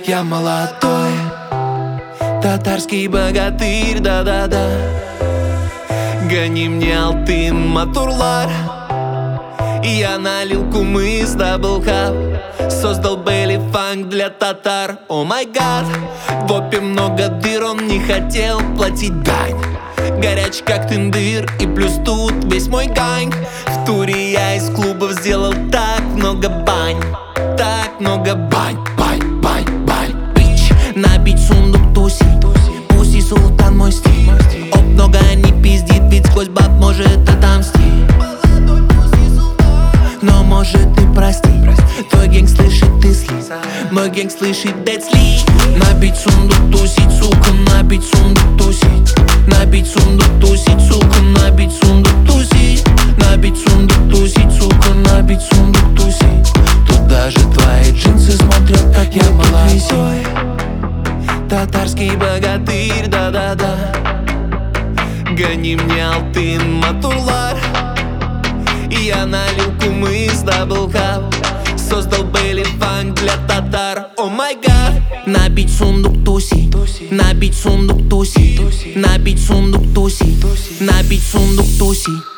Я молодой татарский богатырь, да-да-да. Гони мне алтын, матурлар. Я налил кумыс, даблхаб. Создал белли фанк для татар. О май гад, в опе много дыр, он не хотел платить дань. Горяч как тындыр, и плюс тут весь мой ганг. В туре я из клубов сделал так много бань. Так много бань, бань, бань, бань. Бич, набить сундук туси. Пуси султан мой стиль. Оп, много не пиздит, ведь сквозь баб может отомстить. Но может и прости. Твой гэнг слышит ты сли, мой гэнг слышит dead sleep. Набить сундук тусить, сука, набить сундук тусить. Набить сундук тусить, сука, набить сундук тусить. Набить сундук тусить, сука, набить сундук тусить. Тут даже твои джинсы смотрят, как я молодой татарский богатырь, да-да-да. Гони мне алтын, матурлар. Я налил кумыс, даблхаб. Создал белли фанк для татар. О май гад. Набить сундук туси. Набить сундук туси. Набить сундук туси. Набить сундук туси.